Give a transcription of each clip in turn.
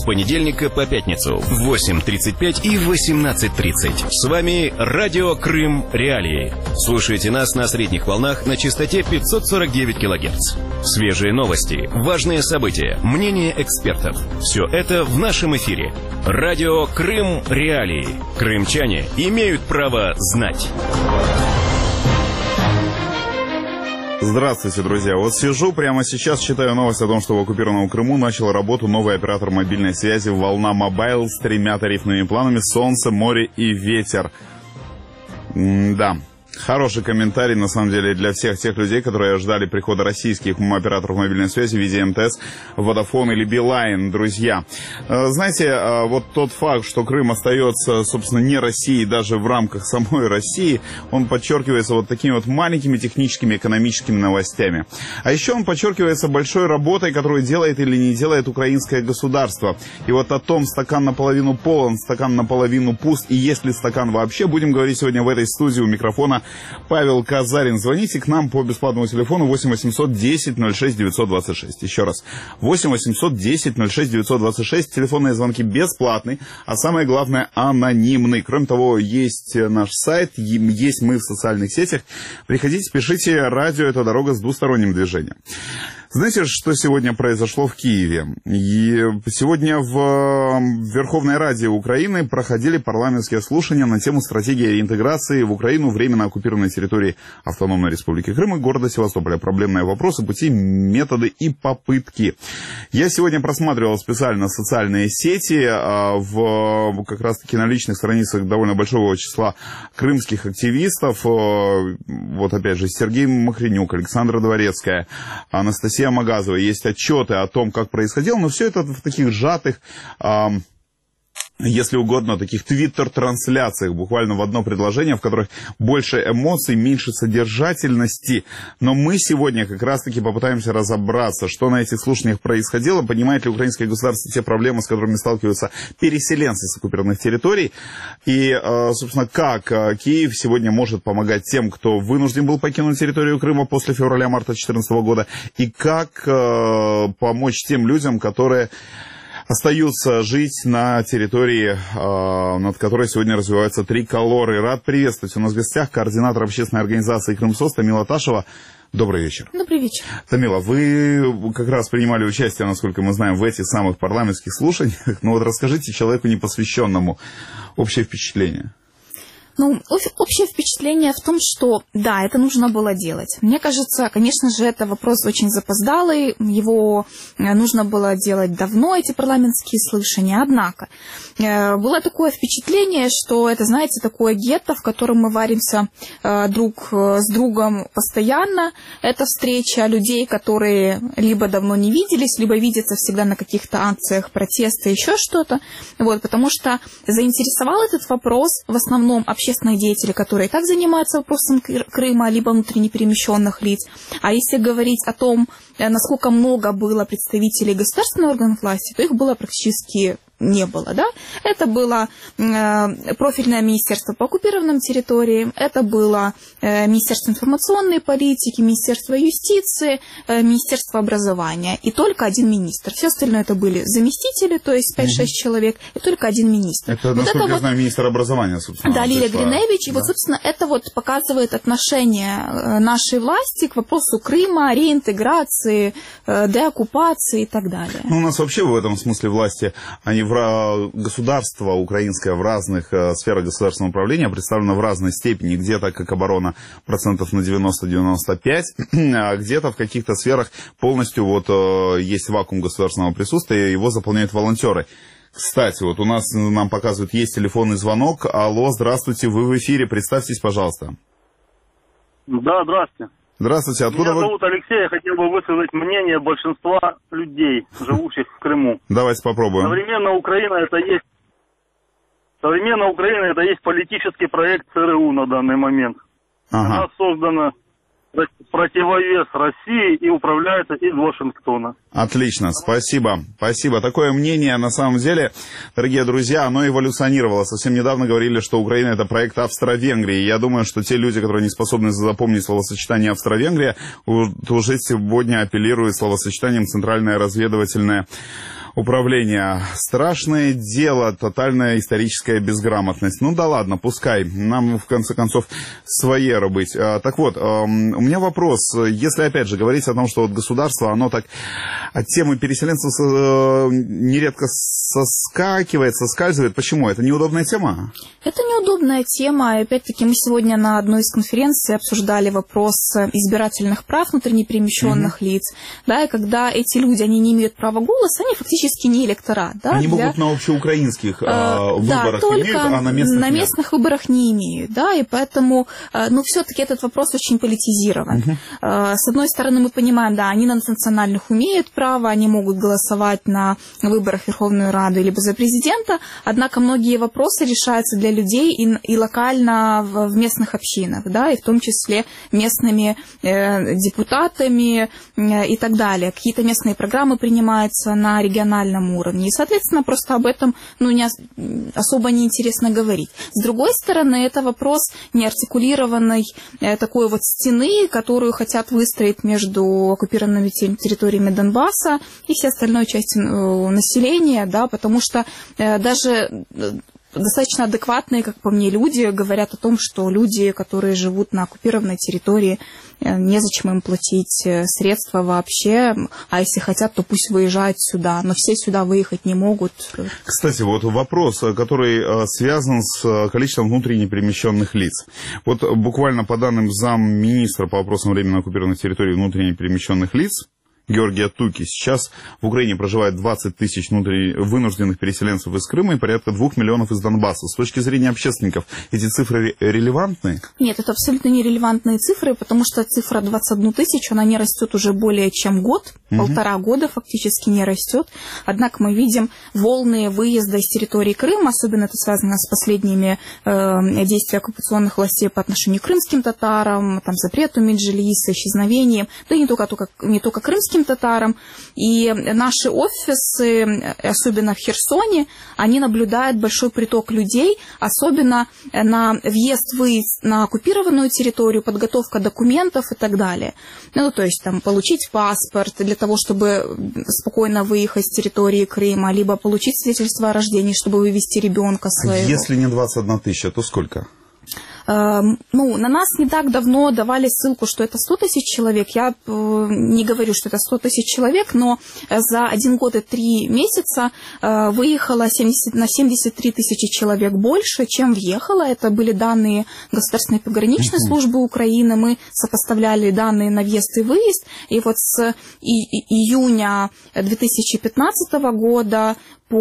понедельника по пятницу в 8:35 и 18:30. С вами Радио Крым Реалии. Слушайте нас на средних волнах на частоте 549 кГц. Свежие новости, важные события, мнения экспертов. Все это в нашем эфире. Радио Крым Реалии. Крымчане имеют право знать. Здравствуйте, друзья. Вот сижу прямо сейчас, читаю новость о том, что в оккупированном Крыму начал работу новый оператор мобильной связи «Волна Мобайл» с 3 тарифными планами «Солнце», «Море» и «Ветер». Да. Хороший комментарий, на самом деле, для всех тех людей, которые ждали прихода российских операторов мобильной связи в виде МТС, Vodafone или Билайн, друзья. Знаете, вот тот факт, что Крым остается, собственно, не Россией даже в рамках самой России, он подчеркивается вот такими вот маленькими техническими, экономическими новостями. А еще он подчеркивается большой работой, которую делает или не делает украинское государство. И вот о том, стакан наполовину полон, стакан наполовину пуст, и есть ли стакан вообще, будем говорить сегодня в этой студии. У микрофона Павел Казарин. Звоните к нам по бесплатному телефону 8 800 10 06 926. Еще раз. 8 800 10 06 926. Телефонные звонки бесплатные, а самое главное, анонимные. Кроме того, есть наш сайт, есть мы в социальных сетях. Приходите, пишите. Радио — это дорога с двусторонним движением. Знаете, что сегодня произошло в Киеве? И сегодня в Верховной Раде Украины проходили парламентские слушания на тему стратегии реинтеграции в Украину временно оккупированной территории Автономной Республики Крым и города Севастополя. Проблемные вопросы, пути, методы и попытки. Я сегодня просматривал специально социальные сети как раз-таки на личных страницах довольно большого числа крымских активистов. Вот опять же Сергей Махренюк, Александра Дворецкая, Анастасия Магазова. Есть отчеты о том, как происходило, но все это в таких сжатых, если угодно, таких твиттер-трансляциях, буквально в одно предложение, в которых больше эмоций, меньше содержательности. Но мы сегодня как раз-таки попытаемся разобраться, что на этих слушаниях происходило, понимает ли украинское государство те проблемы, с которыми сталкиваются переселенцы с оккупированных территорий, и, собственно, как Киев сегодня может помогать тем, кто вынужден был покинуть территорию Крыма после февраля-марта 2014 года, и как помочь тем людям, которые остаются жить на территории, над которой сегодня развиваются триколоры. Рад приветствовать. У нас в гостях координатор общественной организации «Крымсоц» Тамила Ташева. Добрый вечер. Добрый вечер. Тамила, вы как раз принимали участие, насколько мы знаем, в этих самых парламентских слушаниях. Но вот расскажите человеку непосвященному общее впечатление. Общее впечатление в том, что да, это нужно было делать. Мне кажется, конечно же, это вопрос очень запоздалый, его нужно было делать давно, эти парламентские слушания. Однако, было такое впечатление, что это, знаете, такое гетто, в котором мы варимся друг с другом постоянно. Это встреча людей, которые либо давно не виделись, либо видятся всегда на каких-то акциях протеста, еще что-то. Вот, потому что заинтересовал этот вопрос в основном общественные деятели, которые и так занимаются вопросом Крыма, либо внутренне перемещенных лиц. А если говорить о том, насколько много было представителей государственных органов власти, то их было практически не было, да? Это было профильное министерство по оккупированным территориям, это было Министерство информационной политики, Министерство юстиции, Министерство образования и только один министр. Все остальное это были заместители, то есть 5-6 человек, и только один министр. Это, насколько я знаю, министр образования, собственно. Да, Лилия Гриневич. Да. И вот, собственно, это вот показывает отношение нашей власти к вопросу Крыма, реинтеграции, деоккупации и так далее. У нас вообще в этом смысле власти, они государство украинское в разных сферах государственного управления представлено в разной степени. Где-то, как оборона, процентов на 90-95, а где-то в каких-то сферах полностью вот есть вакуум государственного присутствия, его заполняют волонтеры. Кстати, вот у нас, нам показывают, есть телефонный звонок. Алло, здравствуйте, вы в эфире, представьтесь, пожалуйста. Да, здравствуйте. Здравствуйте, откуда Меня зовут Алексей, я хотел бы высказать мнение большинства людей, живущих в Крыму. Давайте попробуем. Современная Украина это есть политический проект ЦРУ на данный момент. Она создана в противовес России и управляется из Вашингтона. Отлично, спасибо. Спасибо. Такое мнение, на самом деле, дорогие друзья, оно эволюционировало. Совсем недавно говорили, что Украина — это проект Австро-Венгрии. Я думаю, что те люди, которые не способны запомнить словосочетание Австро-Венгрия, уже сегодня апеллируют словосочетанием Центральное разведывательное управления. Страшное дело, тотальная историческая безграмотность. Ну да ладно, пускай. Нам, в конце концов, своей быть. Так вот, у меня вопрос. Если, опять же, говорить о том, что вот государство, оно так от темы переселенцев нередко соскальзывает. Почему? Это неудобная тема? Это неудобная тема. И опять-таки мы сегодня на одной из конференций обсуждали вопрос избирательных прав внутренне перемещенных лиц. Да, и когда эти люди, они не имеют права голоса, они фактически не электорат. Да, они могут на общеукраинских выборах только имеют, а на местных выборах не имеют. Да, и поэтому, все-таки этот вопрос очень политизирован. С одной стороны, мы понимаем, да, они на национальных имеют право, они могут голосовать на выборах Верховной Рады либо за президента, однако многие вопросы решаются для людей и локально в местных общинах, да, и в том числе местными депутатами и так далее. Какие-то местные программы принимаются на региональном уровне, и, соответственно, просто об этом особо неинтересно говорить. С другой стороны, это вопрос неартикулированной такой вот стены, которую хотят выстроить между оккупированными территориями Донбасса и всей остальной частью населения, да, потому что даже достаточно адекватные, как по мне, люди говорят о том, что люди, которые живут на оккупированной территории, незачем им платить средства вообще, а если хотят, то пусть выезжают сюда, но все сюда выехать не могут. Кстати, вот вопрос, который связан с количеством внутренне перемещенных лиц. Вот буквально по данным замминистра по вопросам временно оккупированных территорий внутренне перемещенных лиц, Георгия Туки, сейчас в Украине проживает 20 тысяч вынужденных переселенцев из Крыма и порядка 2 миллионов из Донбасса. С точки зрения общественников, эти цифры релевантны? Нет, это абсолютно нерелевантные цифры, потому что цифра 21 тысячу, она не растет уже более чем год, полтора года фактически не растет. Однако мы видим волны выезда из территории Крыма, особенно это связано с последними действиями оккупационных властей по отношению к крымским татарам, там, запрету Меджлиса, исчезновением, да и не только крымским татарам. И наши офисы, особенно в Херсоне, они наблюдают большой приток людей, особенно на въезд-выезд на оккупированную территорию, подготовка документов и так далее. Ну, то есть там получить паспорт для того, чтобы спокойно выехать с территории Крыма, либо получить свидетельство о рождении, чтобы вывести ребенка своего. Если не 21 тысяча, то сколько? На нас не так давно давали ссылку, что это 100 тысяч человек. Я не говорю, что это 100 тысяч человек, но за 1 год и 3 месяца выехало на 73 тысячи человек больше, чем въехало. Это были данные Государственной пограничной службы Украины. Мы сопоставляли данные на въезд и выезд. И вот с июня 2015 года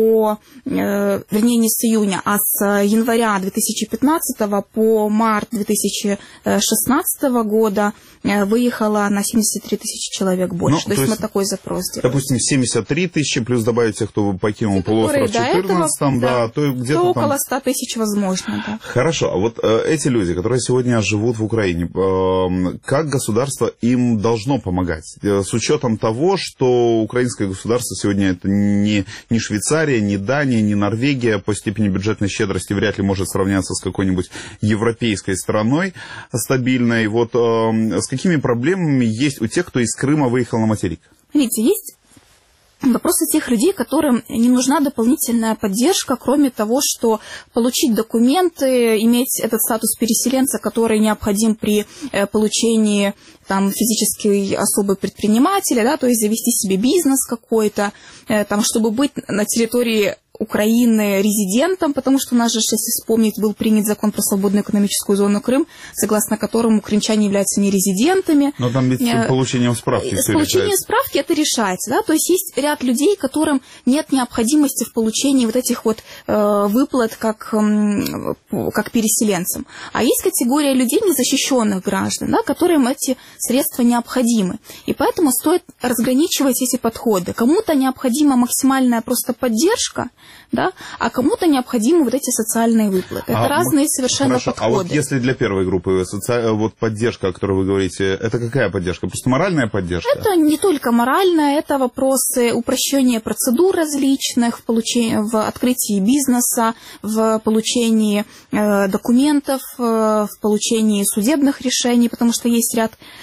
не с июня, а с января 2015 по март 2016 года выехало на 73 тысячи человек больше. То есть мы такой запрос делали. Допустим, 73 тысячи, плюс добавить тех, кто покинул полуостров в 2014, то где-то то около 100 тысяч возможно. Да. Хорошо, а вот эти люди, которые сегодня живут в Украине, как государство им должно помогать? С учетом того, что украинское государство сегодня это не Швейцария, ни Дания, ни Норвегия по степени бюджетной щедрости вряд ли может сравняться с какой-нибудь европейской страной стабильной. Вот с какими проблемами есть у тех, кто из Крыма выехал на материк? Видите, есть вопросы тех людей, которым не нужна дополнительная поддержка, кроме того, что получить документы, иметь этот статус переселенца, который необходим при получении там, физической особой предпринимателя, да, то есть завести себе бизнес какой-то, там, чтобы быть на территории Украины резидентом, потому что у нас же, если вспомнить, был принят закон про свободную экономическую зону Крым, согласно которому крымчане являются нерезидентами. Но там ведь с получением справки с получением справки это решается, да, то есть есть ряд людей, которым нет необходимости в получении вот этих вот выплат как переселенцам. А есть категория людей, незащищенных граждан, да, которым эти средства необходимы. И поэтому стоит разграничивать эти подходы. Кому-то необходима максимальная просто поддержка, да, а кому-то необходимы вот эти социальные выплаты. Это разные совершенно подходы. А вот если для первой группы вот поддержка, о которой вы говорите, это какая поддержка? Просто моральная поддержка? Это не только моральная, это вопросы упрощения процедур различных в открытии бизнеса, в получении документов, в получении судебных решений, потому что есть ряд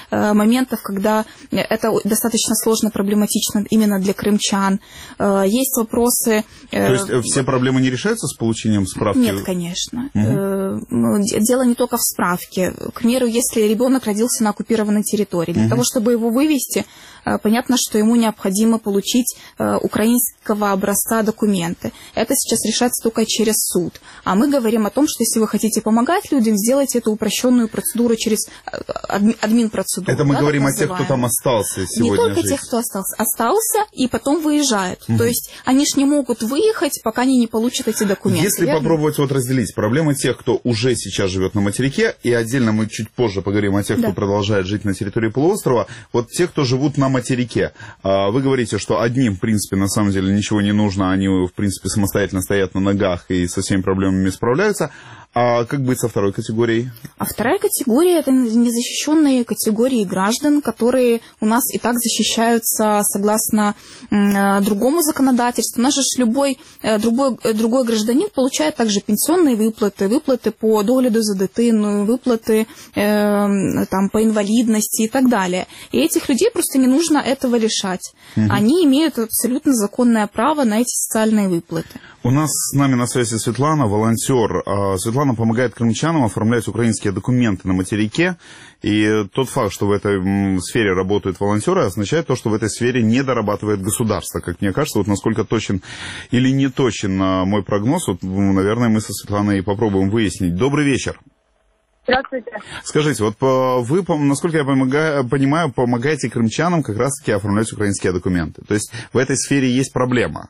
моментов, когда это достаточно сложно, проблематично именно для крымчан. Есть вопросы... То есть все проблемы не решаются с получением справки? Нет, конечно. Дело не только в справке. К примеру, если ребенок родился на оккупированной территории, для того, чтобы его вывести, понятно, что ему необходимо получить украинского образца документы. Это сейчас решается только через суд. А мы говорим о том, что если вы хотите помогать людям, сделайте эту упрощенную процедуру через админпроцедуру. Это мы говорим о тех, кто там остался сегодня. Не только жить. тех, кто остался и потом выезжают. То есть они ж не могут выехать, пока они не получат эти документы. Если попробовать разделить проблемы тех, кто уже сейчас живет на материке, и отдельно мы чуть позже поговорим о тех, кто продолжает жить на территории полуострова, вот те, кто живут на материке. Вы говорите, что одним, в принципе, на самом деле ничего не нужно, они, в принципе, самостоятельно стоят на ногах и со всеми проблемами справляются. А как быть со второй категорией? А вторая категория – это незащищенные категории граждан, которые у нас и так защищаются согласно другому законодательству. У нас же любой другой гражданин получает также пенсионные выплаты, выплаты по догляду за дитиною, выплаты там, по инвалидности и так далее. И этих людей просто не нужно этого лишать. Они имеют абсолютно законное право на эти социальные выплаты. У нас с нами на связи Светлана, волонтер. Светлана помогает крымчанам оформлять украинские документы на материке. И тот факт, что в этой сфере работают волонтеры, означает то, что в этой сфере не дорабатывает государство. Как мне кажется, вот насколько точен или не точен мой прогноз, вот, наверное, мы со Светланой попробуем выяснить. Добрый вечер. Здравствуйте. Скажите, вот вы, насколько я понимаю, помогаете крымчанам как раз-таки оформлять украинские документы. То есть в этой сфере есть проблема.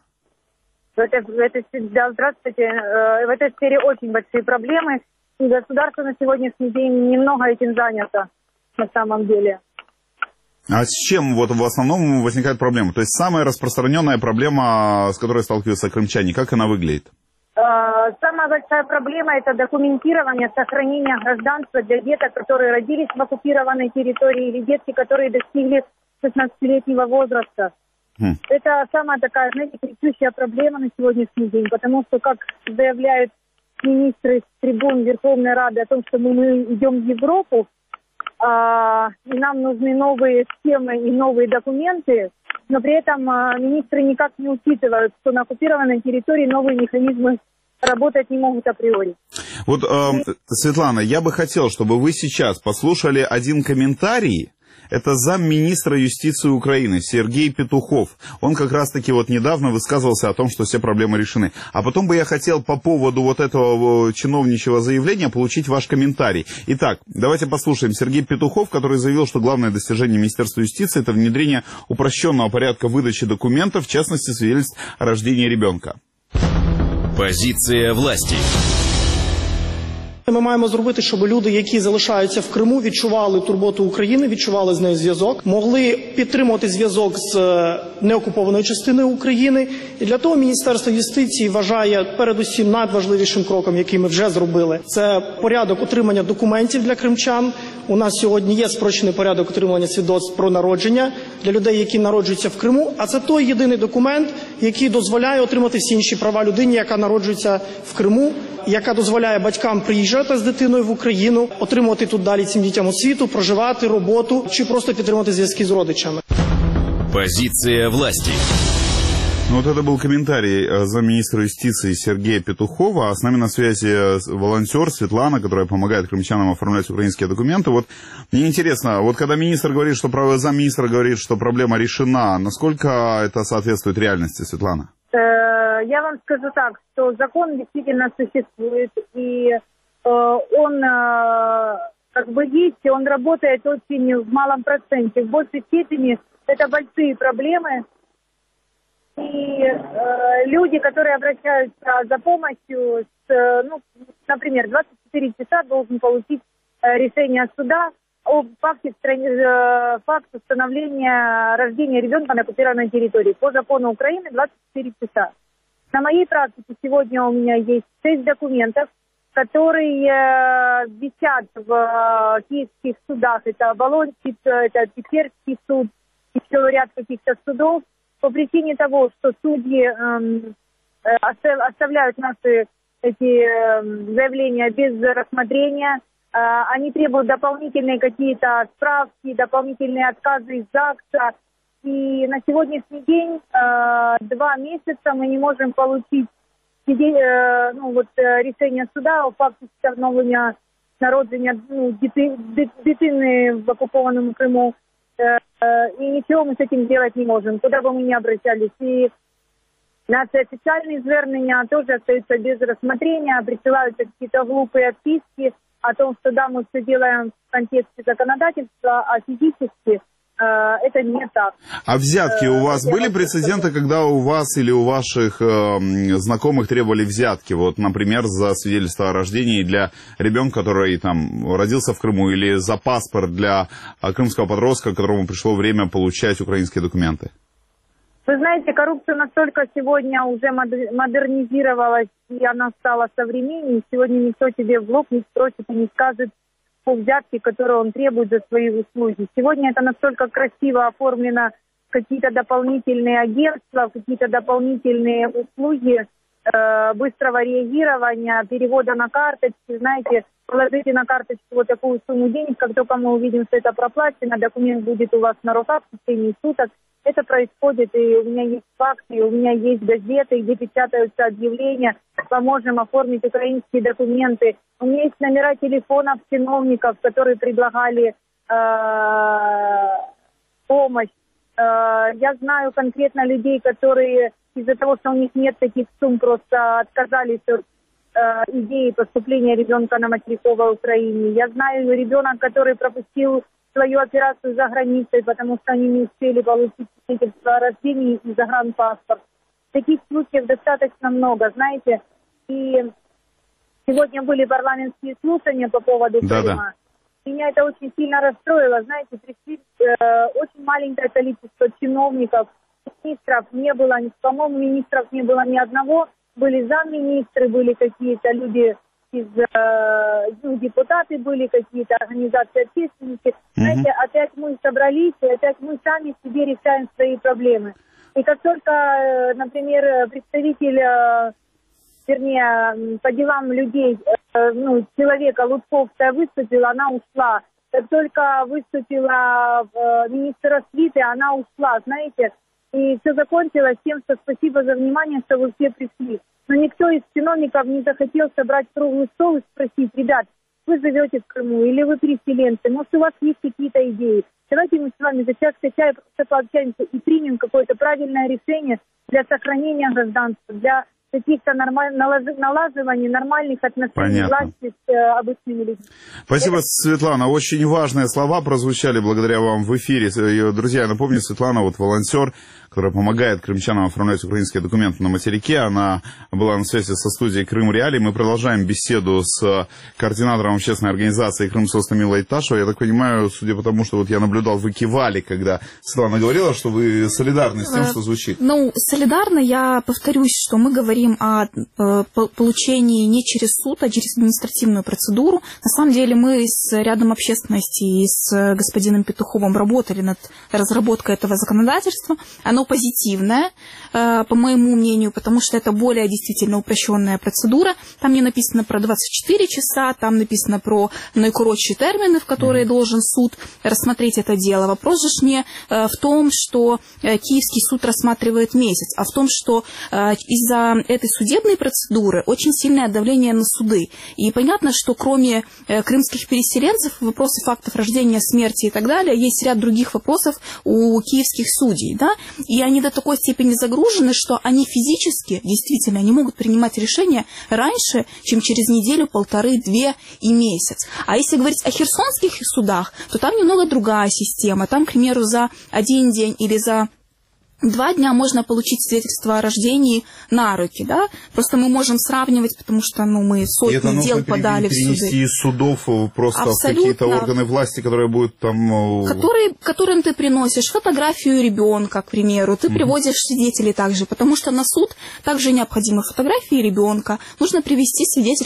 Да, здравствуйте. В этой сфере очень большие проблемы. И государство на сегодняшний день немного этим занято, на самом деле. А с чем вот в основном возникает проблема? То есть самая распространенная проблема, с которой сталкиваются крымчане, как она выглядит? Самая большая проблема – это документирование, сохранение гражданства для деток, которые родились в оккупированной территории, или детки, которые достигли 16-летнего возраста. Это самая такая, знаете, кричущая проблема на сегодняшний день, потому что, как заявляют министры с трибун Верховной Рады о том, что мы идем в Европу, и нам нужны новые схемы и новые документы, но при этом министры никак не учитывают, что на оккупированной территории новые механизмы работать не могут априори. Вот, Светлана, я бы хотел, чтобы вы сейчас послушали один комментарий. Это замминистра юстиции Украины Сергей Петухов. Он как раз-таки вот недавно высказывался о том, что все проблемы решены. А потом бы я хотел по поводу вот этого чиновничьего заявления получить ваш комментарий. Итак, давайте послушаем. Сергей Петухов, который заявил, что главное достижение Министерства юстиции – это внедрение упрощенного порядка выдачи документов, в частности, свидетельств о рождении ребенка. Позиция власти. Ми маємо зробити, щоб люди, які залишаються в Криму, відчували турботу України, відчували з нею зв'язок, могли підтримувати зв'язок з неокупованою частиною України. І для того Міністерство юстиції вважає передусім надважливішим кроком, який ми вже зробили, це порядок отримання документів для кримчан. У нас сьогодні є спрощений порядок отримання свідоцтв про народження для людей, які народжуються в Криму, а це той єдиний документ, який дозволяє отримати всі інші права людині, яка народжується в Криму, яка дозволяє батькам приїжджати з дитиною в Україну, отримувати тут далі цим дітям освіту, проживати, роботу, чи просто підтримати зв'язки з родичами. Позиция власти. Ну вот это был комментарий замминистра юстиции Сергея Петухова, а с нами на связи волонтер Светлана, которая помогает крымчанам оформлять украинские документы. Вот мне интересно, вот когда министр говорит, что замминистра говорит, что проблема решена, насколько это соответствует реальности, Светлана? Я вам скажу так, что закон действительно существует, и он как бы есть, и он работает очень в малом проценте. В большей степени это большие проблемы. И люди, которые обращаются за помощью, например, 24 часа должен получить решение суда о факте установления рождения ребенка на оккупированной территории. По закону Украины 24 часа. На моей практике сегодня у меня есть 6 документов, которые висят в киевских судах. Это Волонский, это Печерский суд, еще ряд каких-то судов. По причине того, что судьи оставляют наши эти заявления без рассмотрения, Они требуют дополнительные какие-то справки, дополнительные отказы из ЗАГСа. И на сегодняшний день 2 месяца мы не можем получить решение суда о факте встановлення народження дитини в оккупованном Крыму. И ничего мы с этим делать не можем, куда бы мы ни обращались. И наши официальные звернения тоже остаются без рассмотрения, присылаются какие-то глупые отписки о том, что да, мы все делаем в контексте законодательства, а физически это не так. А взятки у вас были прецеденты, когда у вас или у ваших знакомых требовали взятки? Вот, например, за свидетельство о рождении для ребенка, который там родился в Крыму, или за паспорт для крымского подростка, которому пришло время получать украинские документы? Вы знаете, коррупция настолько сегодня уже модернизировалась, и она стала современней. Сегодня никто тебе в лоб не спросит и не скажет по взятке, которую он требует за свои услуги. Сегодня это настолько красиво оформлено, какие-то дополнительные агентства, какие-то дополнительные услуги быстрого реагирования, перевода на карточки. Знаете, положите на карточку вот такую сумму денег, как только мы увидим, что это проплачено, документ будет у вас на руках в течение суток. Это происходит, и у меня есть факты, у меня есть газеты, где печатаются объявления, поможем оформить украинские документы. У меня есть номера телефонов чиновников, которые предлагали помощь. Я знаю конкретно людей, которые из-за того, что у них нет таких сумм, просто отказались от идеи поступления ребенка на материковой Украине. Я знаю ребенок, который пропустил свою операцию за границей, потому что они не успели получить свидетельство о рождении и загранпаспорт. Таких случаев достаточно много, знаете. И сегодня были парламентские слушания по поводу Крыма. Меня это очень сильно расстроило. Знаете, пришли очень маленькое количество чиновников, министров не было, по-моему, министров не было ни одного. Были замминистры, были какие-то люди депутаты были, какие-то организации общественности. Знаете, опять мы собрались, и опять мы сами себе решаем свои проблемы. И как только, например, представитель, по делам людей, человека Лутковская выступила, она ушла. Как только выступила министр освиты, она ушла, знаете. И все закончилось тем, что спасибо за внимание, что вы все пришли. Но никто из чиновников не захотел собрать круглый стол и спросить: ребят, вы живете в Крыму или вы переселенцы, может, у вас есть какие-то идеи? Давайте мы с вами за чашкой чая просто пообщаемся и примем какое-то правильное решение для сохранения гражданства, для каких-то налаживаний нормальных отношений власти с обычными людьми. Спасибо, Светлана. Очень важные слова прозвучали благодаря вам в эфире. Друзья, я напомню, Светлана, вот волонтер, которая помогает крымчанам оформлять украинские документы на материке. Она была на связи со студией «Крым Реалии». Мы продолжаем беседу с координатором общественной организации «Крым» Томилой Ташевой. Я так понимаю, судя по тому, что вот я наблюдал, вы кивали, когда Светлана говорила, что вы солидарны с тем, что звучит. Солидарно, я повторюсь, что мы говорим о получении не через суд, а через административную процедуру. На самом деле мы с рядом общественности и с господином Петуховым работали над разработкой этого законодательства. Оно позитивное, по моему мнению, потому что это более действительно упрощенная процедура. Там не написано про 24 часа, там написано про наикоротшие термины, в которые должен суд рассмотреть это дело. Вопрос же не в том, что Киевский суд рассматривает месяц, а в том, что из-за этой судебной процедуры очень сильное давление на суды. И понятно, что кроме крымских переселенцев, вопросы фактов рождения, смерти и так далее, есть ряд других вопросов у киевских судей. Да? И они до такой степени загружены, что они физически, действительно, не могут принимать решения раньше, чем через неделю, полторы, 2 и месяц. А если говорить о херсонских судах, то там немного другая система. Там, к примеру, за 1 день или за 2 дня можно получить свидетельство о рождении на руки, да? Просто мы можем сравнивать, потому что мы сотни дел подали в суды. Перенести из судов просто в какие-то органы власти, которые будут там... Которым ты приносишь фотографию ребенка, к примеру, ты приводишь свидетелей также, потому что на суд также необходимы фотографии ребенка. Нужно привести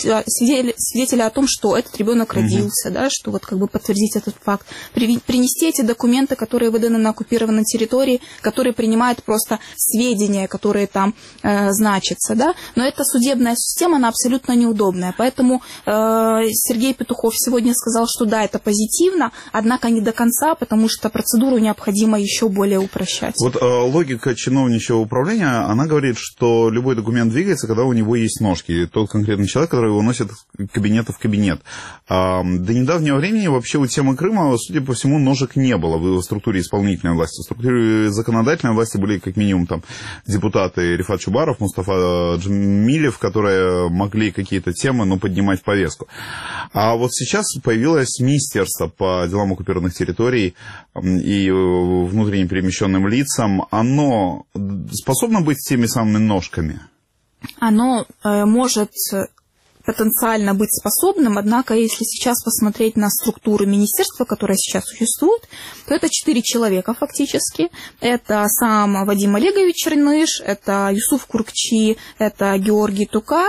свидетеля о том, что этот ребенок родился, да, что вот как бы подтвердить этот факт. Принести эти документы, которые выданы на оккупированной территории, которые принимают принимает просто сведения, которые там значатся, да, но эта судебная система, она абсолютно неудобная, поэтому Сергей Петухов сегодня сказал, что да, это позитивно, однако не до конца, потому что процедуру необходимо еще более упрощать. Вот логика чиновничьего управления, она говорит, что любой документ двигается, когда у него есть ножки, и тот конкретный человек, который его носит из кабинета в кабинет. До недавнего времени вообще у темы Крыма, судя по всему, ножек не было в структуре исполнительной власти. В структуре законодательной власти были как минимум там депутаты Рифат Чубаров, Мустафа Джамилев, которые могли какие-то темы поднимать в повестку. А вот сейчас появилось Министерство по делам оккупированных территорий и внутренне перемещенным лицам. Оно способно быть теми самыми ножками? Оно может потенциально быть способным, однако, если сейчас посмотреть на структуру министерства, которое сейчас существует, то это 4 человека фактически. Это сам Вадим Олегович Черныш, это Юсуф Куркчи, это Георгий Тука,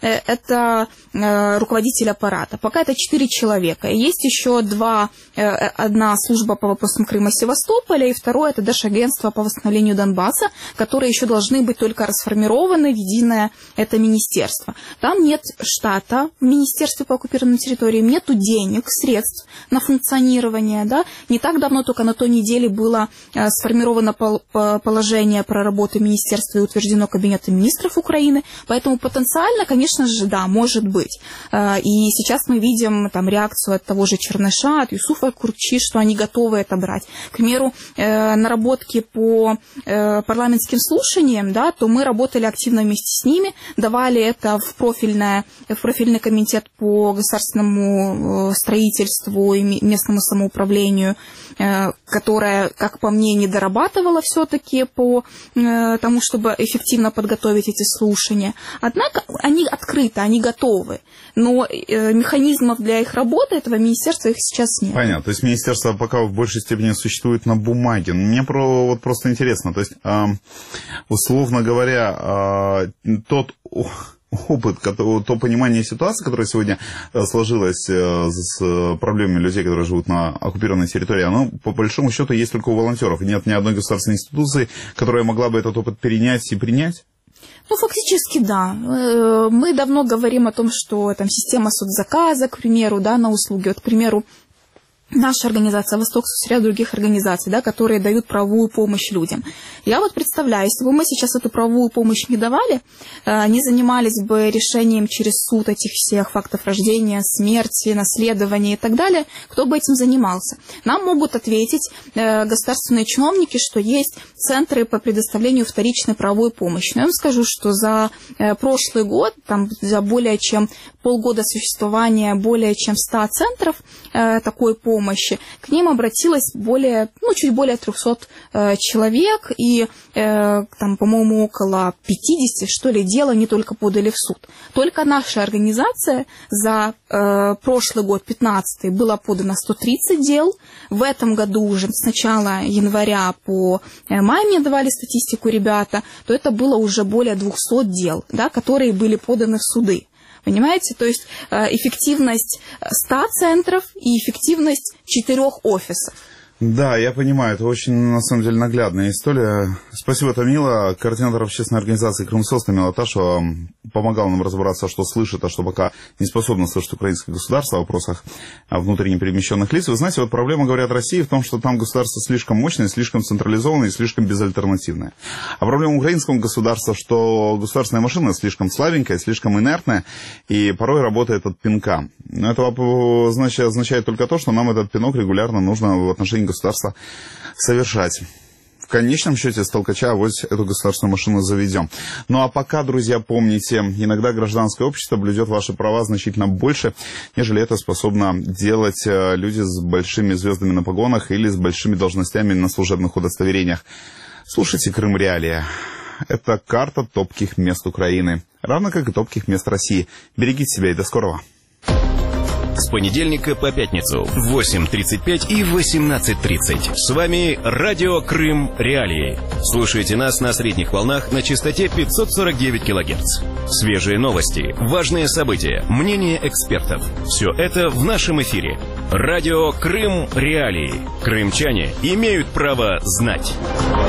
это руководитель аппарата. Пока это 4 человека. И есть еще одна служба по вопросам Крыма Севастополя, и второе это Держагентство по восстановлению Донбасса, которые еще должны быть только расформированы в единое это министерство. Там нет штата в Министерстве по оккупированным территориям, нету денег, средств на функционирование. Да? Не так давно, только на той неделе было сформировано положение про работу министерства и утверждено Кабинетом министров Украины, поэтому потенциально, конечно же, да, может быть. И сейчас мы видим там реакцию от того же Черныша, от Юсуфа Куркчи, что они готовы это брать. К примеру, наработки по парламентским слушаниям, да, то мы работали активно вместе с ними, давали это в профильный комитет по государственному строительству и местному самоуправлению, которая, как по мне, не дорабатывала все-таки по тому, чтобы эффективно подготовить эти слушания. Однако они открыты, они готовы, но механизмов для их работы этого министерства их сейчас нет. Понятно, то есть министерство пока в большей степени существует на бумаге. Мне просто интересно, то есть, условно говоря, тот опыт, то понимание ситуации, которое сегодня сложилось с проблемами людей, которые живут на оккупированной территории, оно, по большому счету, есть только у волонтеров. Нет ни одной государственной институции, которая могла бы этот опыт перенять и принять? Ну, фактически, да. Мы давно говорим о том, что там система соцзаказа, к примеру, да, на услуги. Вот, к примеру, наша организация «Восток», ряд других организаций, да, которые дают правовую помощь людям. Я вот представляю, если бы мы сейчас эту правовую помощь не давали, не занимались бы решением через суд этих всех фактов рождения, смерти, наследования и так далее, кто бы этим занимался? Нам могут ответить государственные чиновники, что есть центры по предоставлению вторичной правовой помощи. Но я вам скажу, что за прошлый год, там, за более чем полгода существования более чем 100 центров такой помощи, к ним обратилось чуть более 300 человек, и там, по-моему, около 50, что ли, дел они только подали в суд. Только наша организация за прошлый год, 15-й, было подано 130 дел. В этом году уже с начала января по май мне давали статистику ребята, то это было уже более 200 дел, да, которые были поданы в суды. Понимаете? То есть эффективность 100 центров и эффективность 4 офисов. Да, я понимаю, это очень, на самом деле, наглядная история. Спасибо, Тамила. Координатор общественной организации «Крымсоц» Тамила Ташева помогал нам разобраться, что слышит, а что пока не способно слышать украинское государство в вопросах внутренне перемещенных лиц. Вы знаете, вот проблема, говорят, России в том, что там государство слишком мощное, слишком централизованное и слишком безальтернативное. А проблема украинского государства, что государственная машина слишком слабенькая, слишком инертная и порой работает от пинка. Но это означает только то, что нам этот пинок регулярно нужно в отношении государства совершать. В конечном счете, с толкача авось эту государственную машину заведем. Ну а пока, друзья, помните, иногда гражданское общество блюдет ваши права значительно больше, нежели это способно делать люди с большими звездами на погонах или с большими должностями на служебных удостоверениях. Слушайте «Крым Реалии». Это карта топких мест Украины, равно как и топких мест России. Берегите себя и до скорого. С понедельника по пятницу в 8:35 и 18:30. С вами Радио Крым Реалии. Слушайте нас на средних волнах на частоте 549 кГц. Свежие новости, важные события, мнения экспертов. Все это в нашем эфире. Радио Крым Реалии. Крымчане имеют право знать.